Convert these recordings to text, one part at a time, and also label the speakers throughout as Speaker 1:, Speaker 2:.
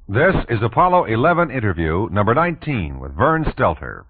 Speaker 1: This is Apollo 11 interview number 19 with Vern Stelter.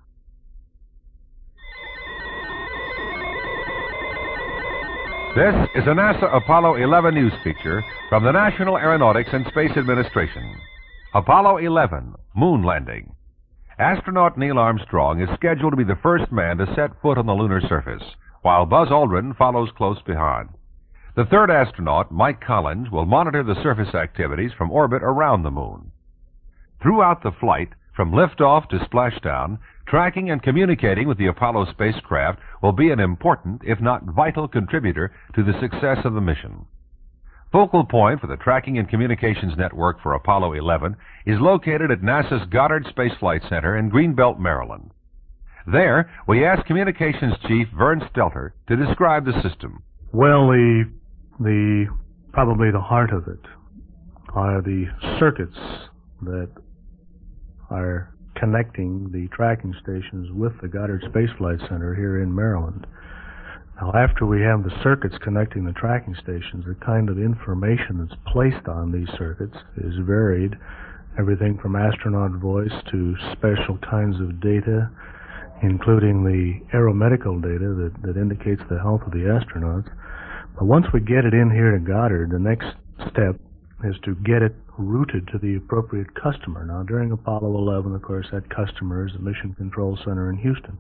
Speaker 1: This is a NASA Apollo 11 news feature from the National Aeronautics and Space Administration. Apollo 11, Moon Landing. Astronaut Neil Armstrong is scheduled to be the first man to set foot on the lunar surface, while Buzz Aldrin follows close behind. The third astronaut, Mike Collins, will monitor the surface activities from orbit around the moon. Throughout the flight, from liftoff to splashdown, tracking and communicating with the Apollo spacecraft will be an important, if not vital, contributor to the success of the mission. Focal point for the Tracking and Communications Network for Apollo 11 is located at NASA's Goddard Space Flight Center in Greenbelt, Maryland. There, we asked Communications Chief Vern Stelter to describe the system.
Speaker 2: Well, probably the heart of it are the circuits that are connecting the tracking stations with the Goddard Space Flight Center here in Maryland. Now, after we have the circuits connecting the tracking stations, the kind of information that's placed on these circuits is varied. Everything from astronaut voice to special kinds of data, including the aeromedical data that indicates the health of the astronauts. But once we get it in here to Goddard, the next step is to get it routed to the appropriate customer. Now, during Apollo 11, of course, that customer is the Mission Control Center in Houston.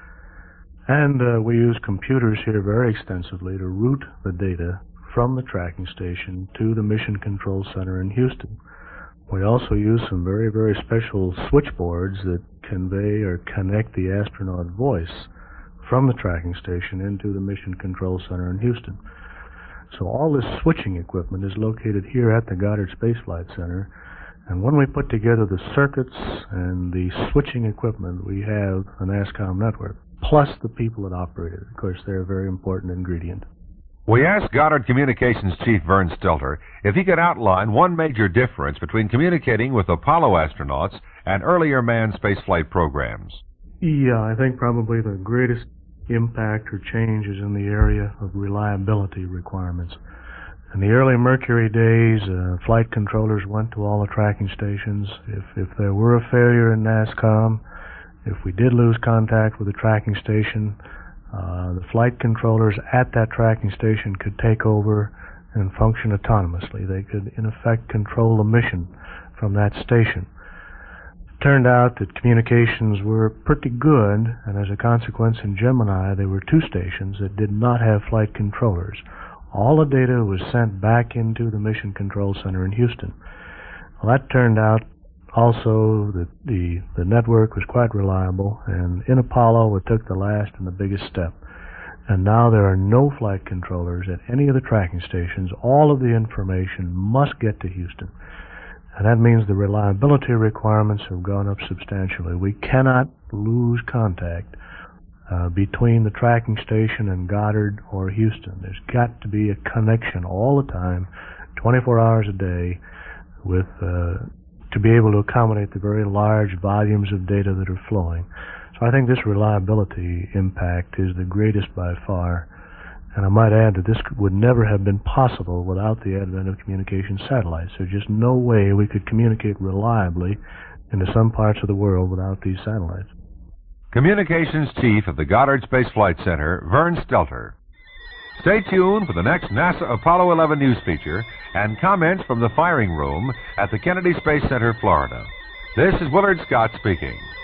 Speaker 2: And we use computers here very extensively to route the data from the tracking station to the Mission Control Center in Houston. We also use some very, very special switchboards that convey or connect the astronaut voice from the tracking station into the Mission Control Center in Houston. So all this switching equipment is located here at the Goddard Space Flight Center, and when we put together the circuits and the switching equipment, we have an ASCOM network, plus the people that operate it. Of course, they're a very important ingredient.
Speaker 1: We asked Goddard Communications Chief Vern Stelter if he could outline one major difference between communicating with Apollo astronauts and earlier manned spaceflight programs.
Speaker 2: Yeah, I think probably the greatest impact or change is in the area of reliability requirements. In the early Mercury days, flight controllers went to all the tracking stations. If there were a failure in NASCOM, if we did lose contact with the tracking station, the flight controllers at that tracking station could take over and function autonomously. They could, in effect, control the mission from that station. It turned out that communications were pretty good, and as a consequence in Gemini, there were two stations that did not have flight controllers. All the data was sent back into the Mission Control Center in Houston. Well, that turned out also that the network was quite reliable, and in Apollo it took the last and the biggest step. And now there are no flight controllers at any of the tracking stations. All of the information must get to Houston. And that means the reliability requirements have gone up substantially. We cannot lose contact between the tracking station and Goddard or Houston. There's got to be a connection all the time, 24 hours a day, with to be able to accommodate the very large volumes of data that are flowing. So I think this reliability impact is the greatest by far. And I might add that this would never have been possible without the advent of communication satellites. There's just no way we could communicate reliably into some parts of the world without these satellites.
Speaker 1: Communications Chief of the Goddard Space Flight Center, Vern Stelter. Stay tuned for the next NASA Apollo 11 news feature and comments from the firing room at the Kennedy Space Center, Florida. This is Willard Scott speaking.